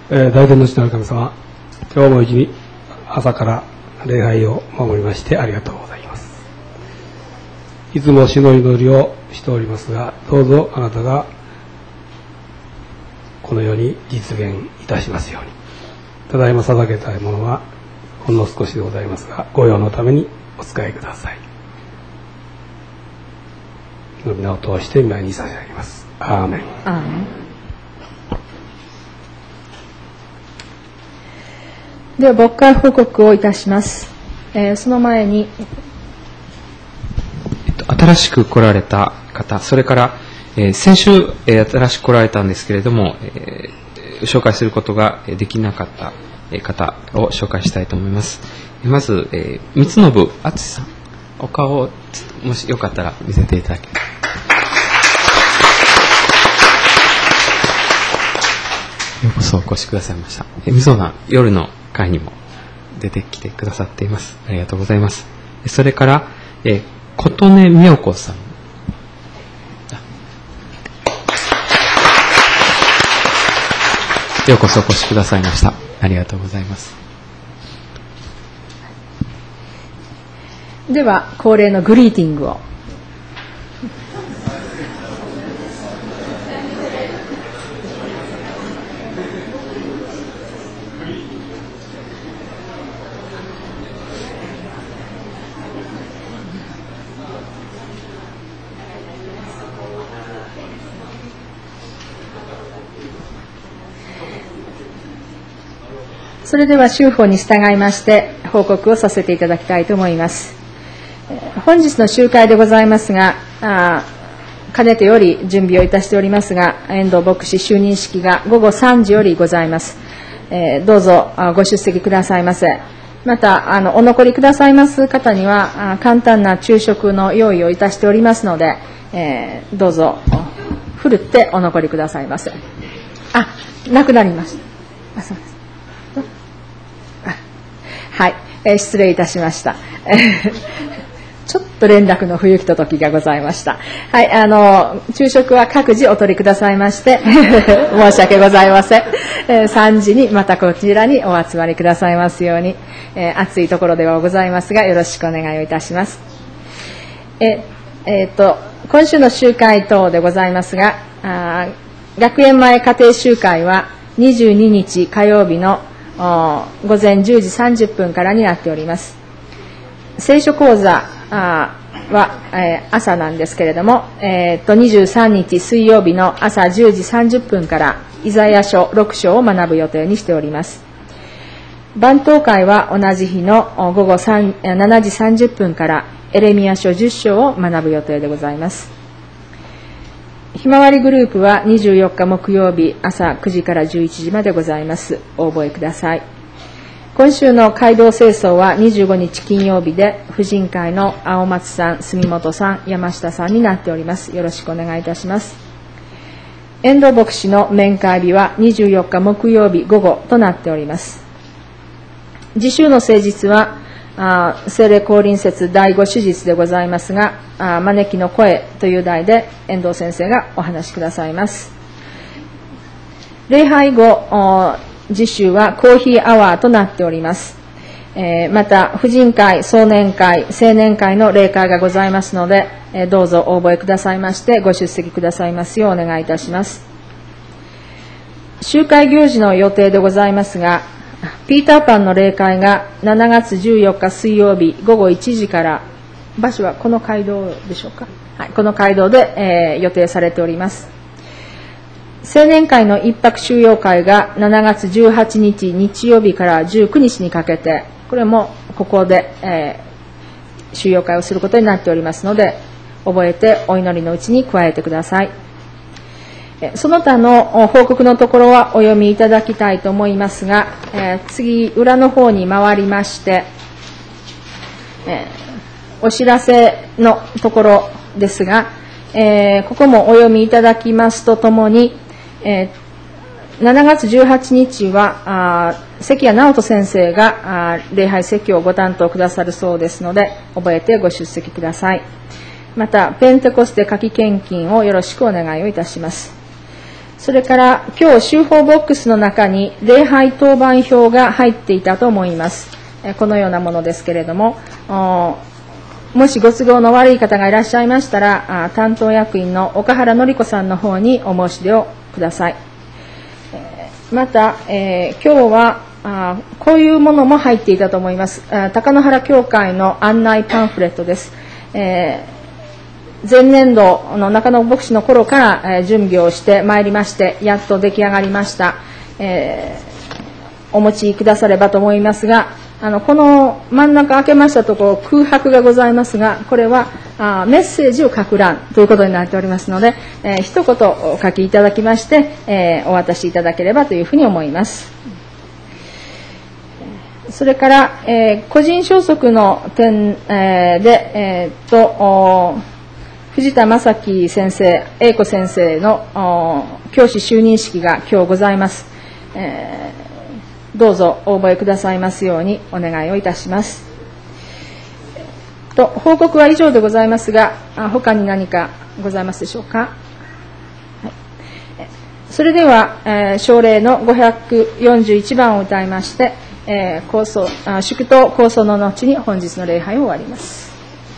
えー、大天の父なる神様、今日も一日朝から礼拝を守りましてありがとうございます。いつも主の祈りをしておりますが、どうぞあなたがこの世に実現いたしますように。ただいま捧げたいものはほんの少しでございますが、ご用のためにお使いください。の皆を通して前に差し上げます。アーメン。 アーメン。では牧会報告をいたします。えー、その前に、 えっと、新しく来られた方、それから、えー、先週、えー、新しく来られたんですけれども、えー、紹介することができなかった方を紹介したいと思います。まず、えー、三信敦さん、お顔をもしよかったら見せていただけます。ようこそお越しくださいました。えみそな夜の会にも出てきてくださっています。ありがとうございます。それから、え琴音美代子さん。ようこそお越しくださいました。ありがとうございます。 では恒例のグリーティングを。それでは修法に従いまして報告をさせていただきたいと思います。本日の集会でございますが、あかねてより準備をいたしておりますが、遠藤牧師就任式がごごさんじよりございます。えー、どうぞご出席くださいませ。またあのお残りくださいます方には簡単な昼食の用意をいたしておりますので、えー、どうぞふるってお残りくださいませ。あ、なくなりました。あ、そうです。はい、えー、失礼いたしました。ちょっと連絡の不行きと時がございました。はい、あの昼食は各自お取りくださいまして申し訳ございません。えー、さんじにまたこちらにお集まりくださいますように、えー、暑いところではございますがよろしくお願いをいたします。ええー、と今週の集会等でございますが、あ学園前家庭集会はにじゅうににち火曜日の午前じゅうじさんじゅっぷんからになっております。聖書講座は、えー、朝なんですけれども、えー、とにじゅうさんにち水曜日の朝じゅうじさんじゅっぷんからイザヤ書ろくしょうを学ぶ予定にしております。晩祷会は同じ日の午後しちじさんじゅっぷんからエレミヤ書じゅっしょうを学ぶ予定でございます。ひまわりグループはにじゅうよっか木曜日朝くじからじゅういちじまでございます。お覚えください。今週の街道清掃はにじゅうごにち金曜日で婦人会の青松さん、住本さん、山下さんになっております。よろしくお願いいたします。遠藤牧師の面会日はにじゅうよっか木曜日午後となっております。次週の聖日はあ聖霊降臨節だいご手術でございますが、あ招きの声という題で遠藤先生がお話しくださいます。礼拝後次週はコーヒーアワーとなっております。えー、また婦人会、壮年会、青年会の例会がございますので、えー、どうぞお覚えくださいましてご出席くださいますようお願いいたします。集会行事の予定でございますが、ピーターパンの例会がしちがつじゅうよっか水曜日午後いちじから、場所はこの街道でしょうか、はい、この街道で、えー、予定されております。青年会の一泊収容会がしちがつじゅうはちにち日曜日からじゅうくにちにかけて、これもここで、えー、収容会をすることになっておりますので、覚えてお祈りのうちに加えてください。その他の報告のところはお読みいただきたいと思いますが、えー、次裏の方に回りまして、えー、お知らせのところですが、えー、ここもお読みいただきますとともに、えー、しちがつじゅうはちにちはあ関谷直人先生があ礼拝説教をご担当くださるそうですので、覚えてご出席ください。またペンテコステ夏季献金をよろしくお願いをいたします。 それから今日修法ボックスの中に礼拝当番表が入っていたと思います。このようなものですけれども、もしご都合の悪い方がいらっしゃいましたら、担当役員の岡原典子さんの方にお申し出をください。また、えー、今日はあこういうものも入っていたと思います。高野原教会の案内パンフレットです。えー、前年度の中野牧師の頃から、えー、準備をしてまいりまして、やっと出来上がりました。えー、お持ちくださればと思いますが、あのこの真ん中開けましたところ空白がございますが、これはあメッセージを書く欄ということになっておりますので、えー、一言お書きいただきまして、えー、お渡しいただければというふうに思います。それから、えー、個人消息の点、えー、で、えー、と藤田正樹先生、英子先生の教師就任式が今日ございます。えーどうぞお覚えくださいますようにお願いをいたします。と報告は以上でございますが、他に何かございますでしょうか。はい、それでは、えー、奨励のごひゃくよんじゅういちばんを歌いまして、えー、構想あ祝祷構想の後に本日の礼拝を終わります。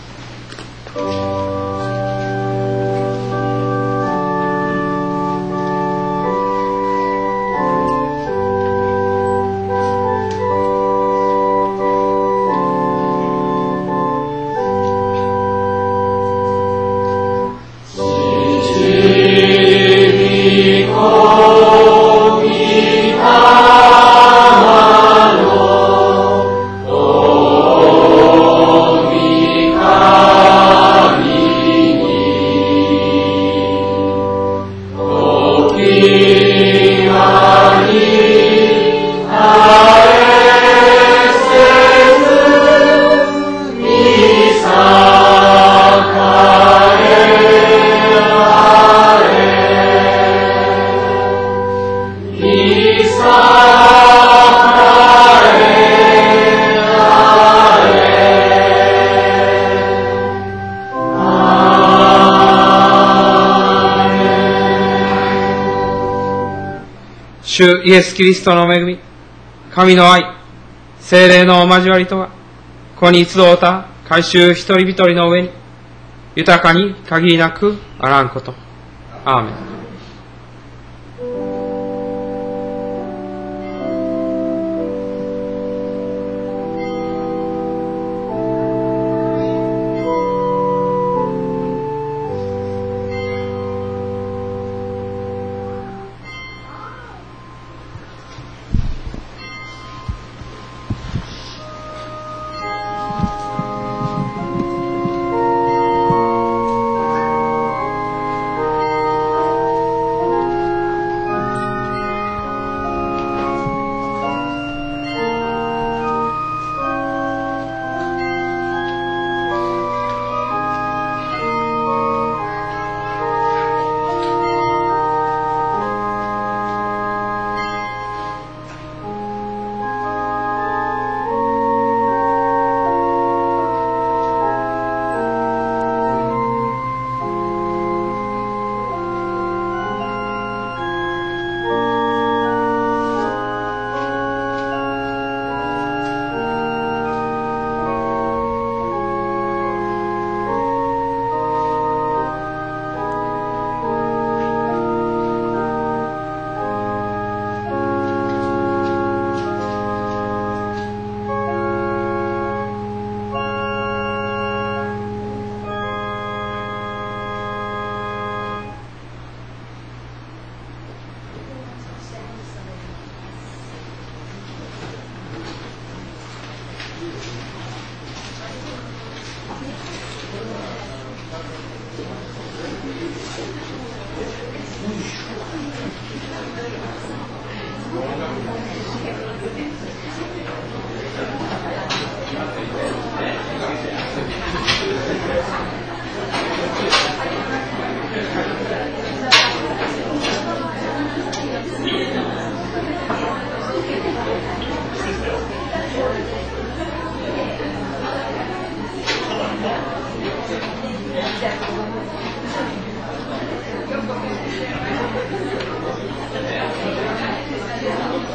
主イエス・キリストの恵み、神の愛、聖霊の交わりとは、ここに集うた改宗一人一人の上に、豊かに限りなくあらんこと。アーメン。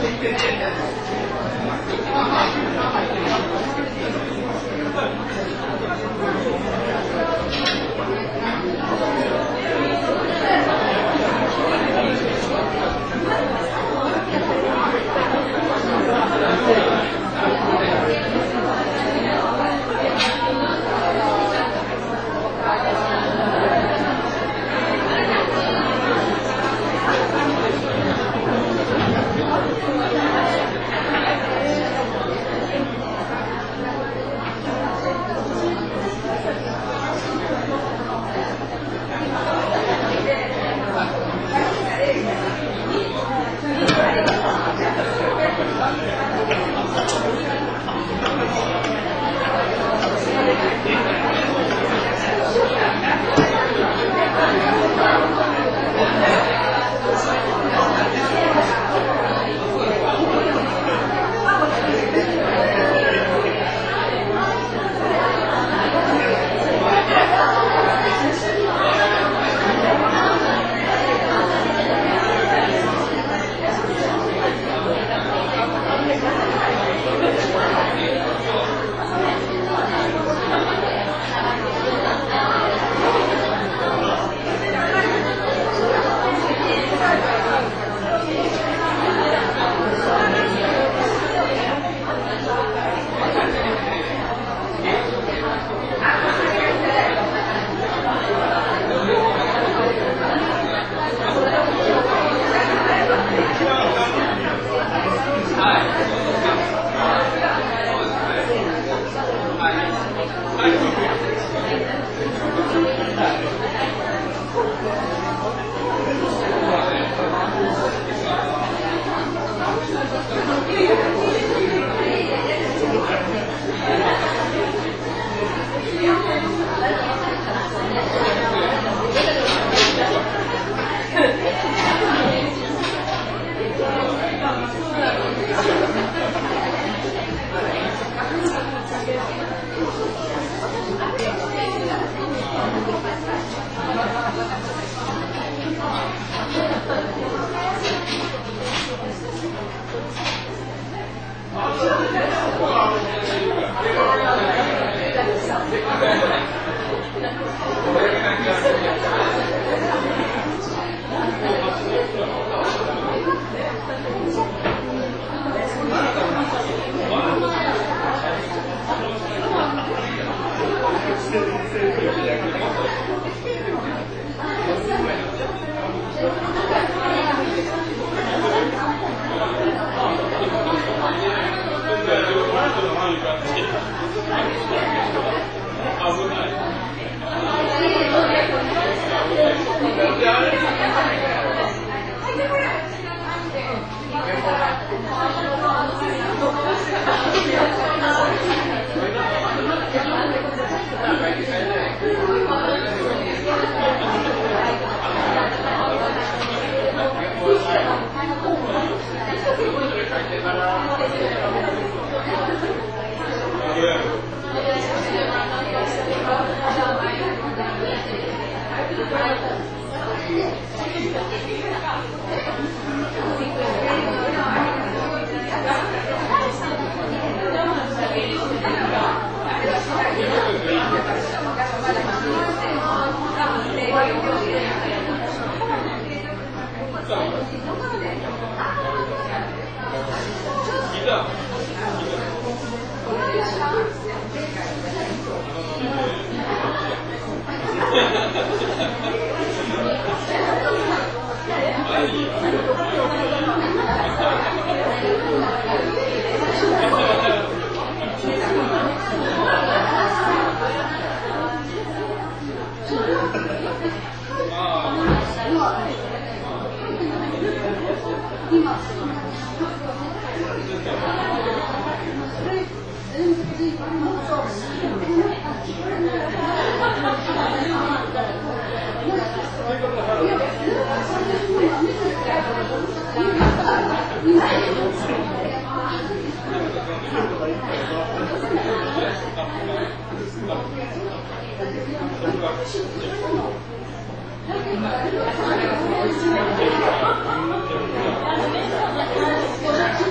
「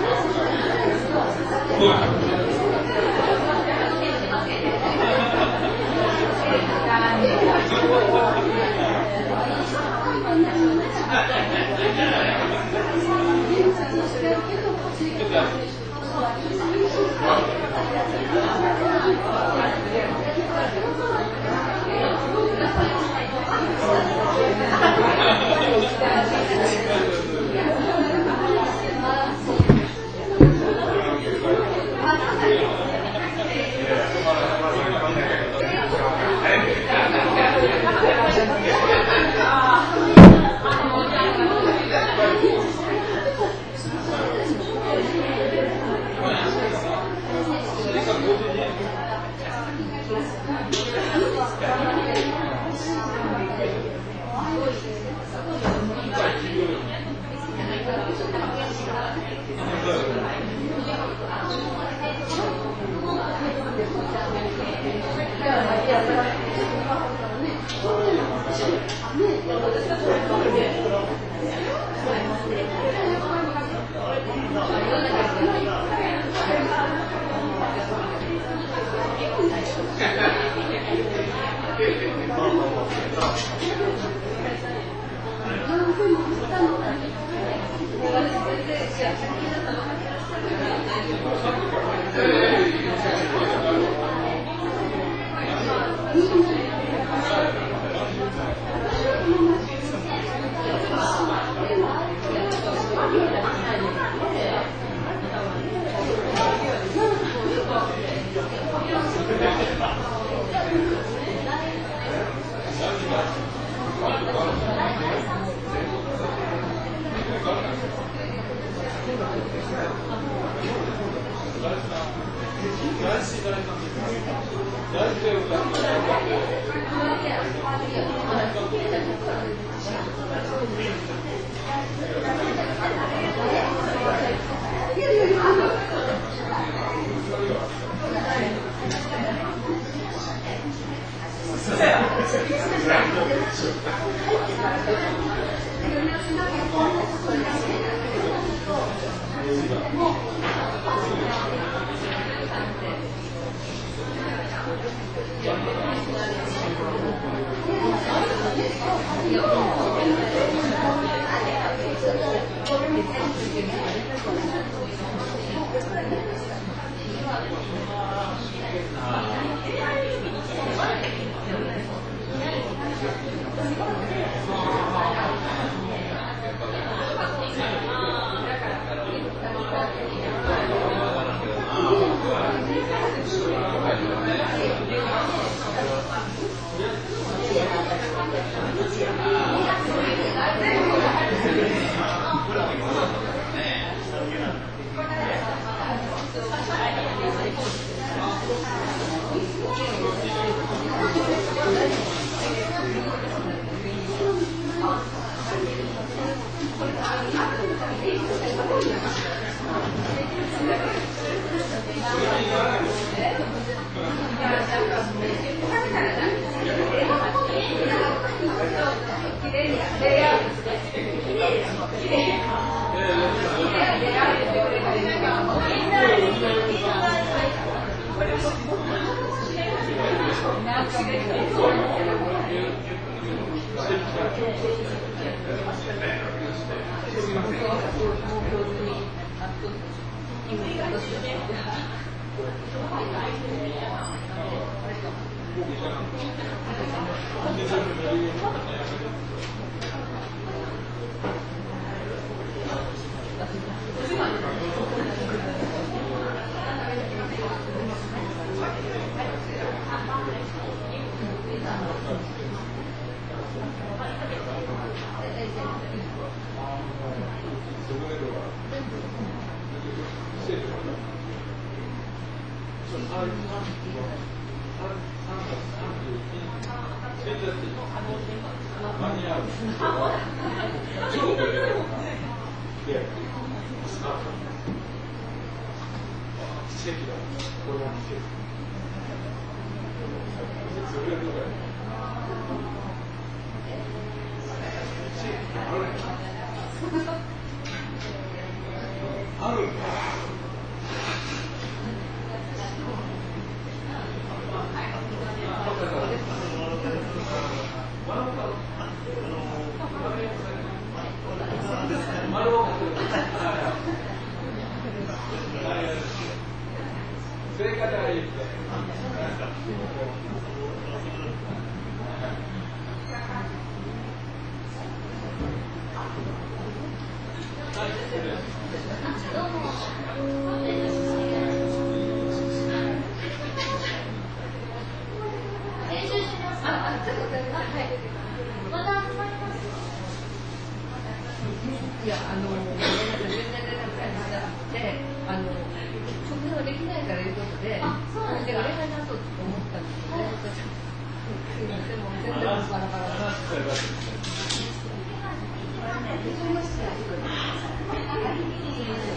Gracias.